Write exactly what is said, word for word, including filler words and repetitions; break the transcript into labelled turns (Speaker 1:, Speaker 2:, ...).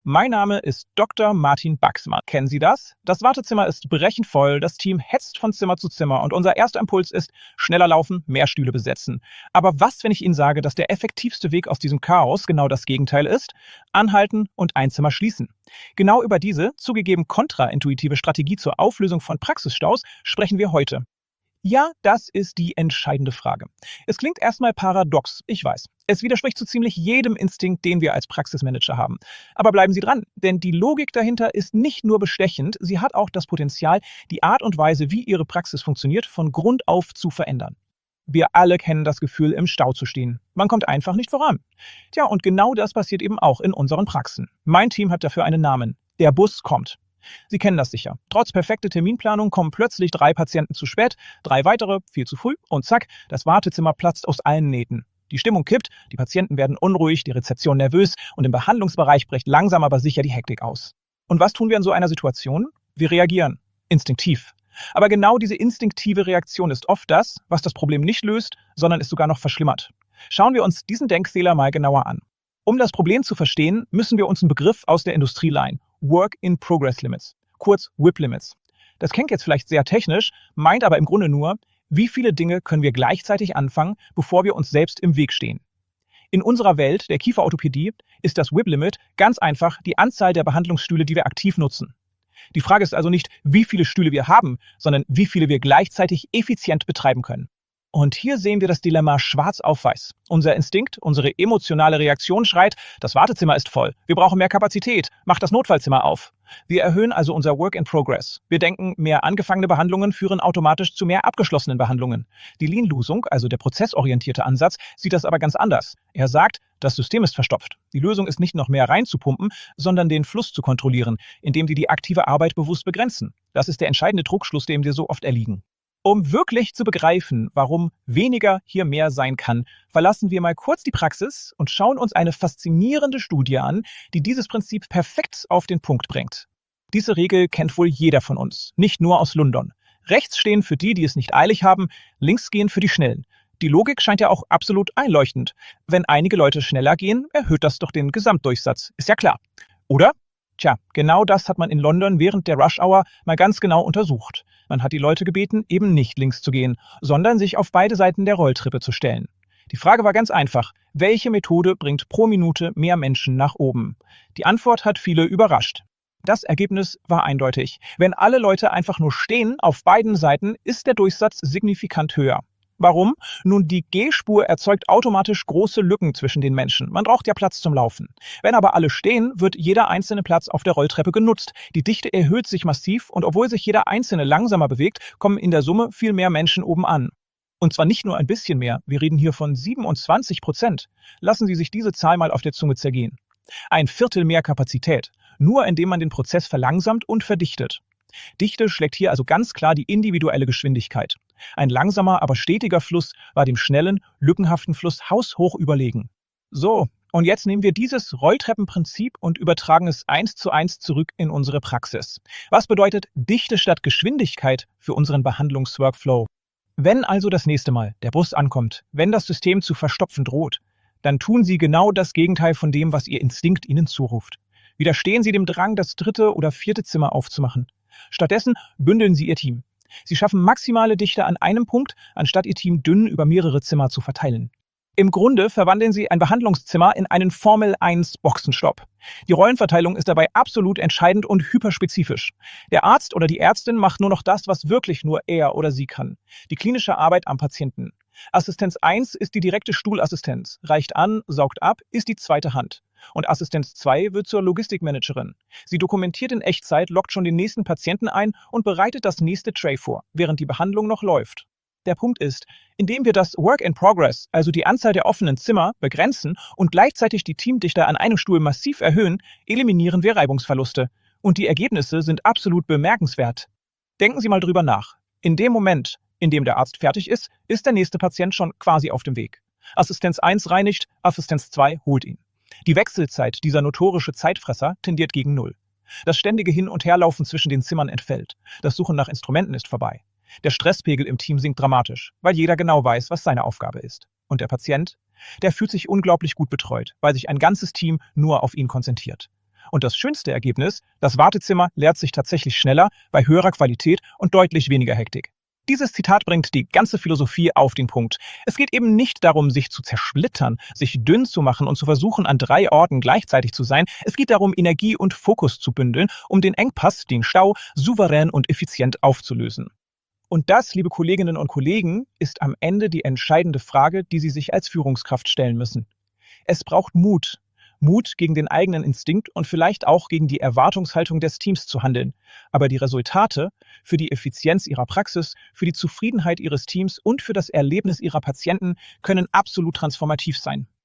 Speaker 1: Mein Name ist Doktor Martin Baxmann. Kennen Sie das? Das Wartezimmer ist brechend voll, das Team hetzt von Zimmer zu Zimmer und unser erster Impuls ist, schneller laufen, mehr Stühle besetzen. Aber was, wenn ich Ihnen sage, dass der effektivste Weg aus diesem Chaos genau das Gegenteil ist? Anhalten und ein Zimmer schließen. Genau über diese, zugegeben kontraintuitive Strategie zur Auflösung von Praxisstaus sprechen wir heute. Ja, das ist die entscheidende Frage. Es klingt erstmal paradox, ich weiß. Es widerspricht zu ziemlich jedem Instinkt, den wir als Praxismanager haben. Aber bleiben Sie dran, denn die Logik dahinter ist nicht nur bestechend, sie hat auch das Potenzial, die Art und Weise, wie Ihre Praxis funktioniert, von Grund auf zu verändern. Wir alle kennen das Gefühl, im Stau zu stehen. Man kommt einfach nicht voran. Tja, und genau das passiert eben auch in unseren Praxen. Mein Team hat dafür einen Namen. Der Bus kommt. Sie kennen das sicher. Trotz perfekter Terminplanung kommen plötzlich drei Patienten zu spät, drei weitere viel zu früh und zack, das Wartezimmer platzt aus allen Nähten. Die Stimmung kippt, die Patienten werden unruhig, die Rezeption nervös und im Behandlungsbereich bricht langsam aber sicher die Hektik aus. Und was tun wir in so einer Situation? Wir reagieren. Instinktiv. Aber genau diese instinktive Reaktion ist oft das, was das Problem nicht löst, sondern es sogar noch verschlimmert. Schauen wir uns diesen Denkfehler mal genauer an. Um das Problem zu verstehen, müssen wir uns einen Begriff aus der Industrie leihen. Work-in-Progress-Limits, kurz W I P-Limits. Das klingt jetzt vielleicht sehr technisch, meint aber im Grunde nur, wie viele Dinge können wir gleichzeitig anfangen, bevor wir uns selbst im Weg stehen. In unserer Welt der Kieferorthopädie ist das W I P-Limit ganz einfach die Anzahl der Behandlungsstühle, die wir aktiv nutzen. Die Frage ist also nicht, wie viele Stühle wir haben, sondern wie viele wir gleichzeitig effizient betreiben können. Und hier sehen wir das Dilemma schwarz auf weiß. Unser Instinkt, unsere emotionale Reaktion schreit, das Wartezimmer ist voll, wir brauchen mehr Kapazität, macht das Notfallzimmer auf. Wir erhöhen also unser Work in Progress. Wir denken, mehr angefangene Behandlungen führen automatisch zu mehr abgeschlossenen Behandlungen. Die Lean-Lösung, also der prozessorientierte Ansatz, sieht das aber ganz anders. Er sagt, das System ist verstopft. Die Lösung ist nicht noch mehr reinzupumpen, sondern den Fluss zu kontrollieren, indem die die aktive Arbeit bewusst begrenzen. Das ist der entscheidende Trugschluss, dem wir so oft erliegen. Um wirklich zu begreifen, warum weniger hier mehr sein kann, verlassen wir mal kurz die Praxis und schauen uns eine faszinierende Studie an, die dieses Prinzip perfekt auf den Punkt bringt. Diese Regel kennt wohl jeder von uns, nicht nur aus London. Rechts stehen für die, die es nicht eilig haben, links gehen für die Schnellen. Die Logik scheint ja auch absolut einleuchtend. Wenn einige Leute schneller gehen, erhöht das doch den Gesamtdurchsatz. Ist ja klar. Oder? Tja, genau das hat man in London während der Rush Hour mal ganz genau untersucht. Man hat die Leute gebeten, eben nicht links zu gehen, sondern sich auf beide Seiten der Rolltreppe zu stellen. Die Frage war ganz einfach, welche Methode bringt pro Minute mehr Menschen nach oben? Die Antwort hat viele überrascht. Das Ergebnis war eindeutig. Wenn alle Leute einfach nur stehen auf beiden Seiten, ist der Durchsatz signifikant höher. Warum? Nun, die Gehspur erzeugt automatisch große Lücken zwischen den Menschen. Man braucht ja Platz zum Laufen. Wenn aber alle stehen, wird jeder einzelne Platz auf der Rolltreppe genutzt. Die Dichte erhöht sich massiv und obwohl sich jeder Einzelne langsamer bewegt, kommen in der Summe viel mehr Menschen oben an. Und zwar nicht nur ein bisschen mehr, wir reden hier von siebenundzwanzig Prozent. Lassen Sie sich diese Zahl mal auf der Zunge zergehen. Ein Viertel mehr Kapazität, nur indem man den Prozess verlangsamt und verdichtet. Dichte schlägt hier also ganz klar die individuelle Geschwindigkeit. Ein langsamer, aber stetiger Fluss war dem schnellen, lückenhaften Fluss haushoch überlegen. So, und jetzt nehmen wir dieses Rolltreppenprinzip und übertragen es eins zu eins zurück in unsere Praxis. Was bedeutet Dichte statt Geschwindigkeit für unseren Behandlungsworkflow? Wenn also das nächste Mal der Bus ankommt, wenn das System zu verstopfen droht, dann tun Sie genau das Gegenteil von dem, was Ihr Instinkt Ihnen zuruft. Widerstehen Sie dem Drang, das dritte oder vierte Zimmer aufzumachen. Stattdessen bündeln Sie Ihr Team. Sie schaffen maximale Dichte an einem Punkt, anstatt Ihr Team dünn über mehrere Zimmer zu verteilen. Im Grunde verwandeln Sie ein Behandlungszimmer in einen Formel eins Boxenstopp. Die Rollenverteilung ist dabei absolut entscheidend und hyperspezifisch. Der Arzt oder die Ärztin macht nur noch das, was wirklich nur er oder sie kann. Die klinische Arbeit am Patienten. Assistenz eins ist die direkte Stuhlassistenz, reicht an, saugt ab, ist die zweite Hand. Und Assistenz zwei wird zur Logistikmanagerin. Sie dokumentiert in Echtzeit, loggt schon den nächsten Patienten ein und bereitet das nächste Tray vor, während die Behandlung noch läuft. Der Punkt ist, indem wir das Work in Progress, also die Anzahl der offenen Zimmer, begrenzen und gleichzeitig die Teamdichte an einem Stuhl massiv erhöhen, eliminieren wir Reibungsverluste. Und die Ergebnisse sind absolut bemerkenswert. Denken Sie mal drüber nach. In dem Moment, in dem der Arzt fertig ist, ist der nächste Patient schon quasi auf dem Weg. Assistenz eins reinigt, Assistenz zwei holt ihn. Die Wechselzeit, dieser notorische Zeitfresser, tendiert gegen Null. Das ständige Hin- und Herlaufen zwischen den Zimmern entfällt. Das Suchen nach Instrumenten ist vorbei. Der Stresspegel im Team sinkt dramatisch, weil jeder genau weiß, was seine Aufgabe ist. Und der Patient? Der fühlt sich unglaublich gut betreut, weil sich ein ganzes Team nur auf ihn konzentriert. Und das schönste Ergebnis, das Wartezimmer leert sich tatsächlich schneller, bei höherer Qualität und deutlich weniger Hektik. Dieses Zitat bringt die ganze Philosophie auf den Punkt. Es geht eben nicht darum, sich zu zersplittern, sich dünn zu machen und zu versuchen, an drei Orten gleichzeitig zu sein. Es geht darum, Energie und Fokus zu bündeln, um den Engpass, den Stau, souverän und effizient aufzulösen. Und das, liebe Kolleginnen und Kollegen, ist am Ende die entscheidende Frage, die Sie sich als Führungskraft stellen müssen. Es braucht Mut. Mut, gegen den eigenen Instinkt und vielleicht auch gegen die Erwartungshaltung des Teams zu handeln. Aber die Resultate für die Effizienz Ihrer Praxis, für die Zufriedenheit Ihres Teams und für das Erlebnis Ihrer Patienten können absolut transformativ sein.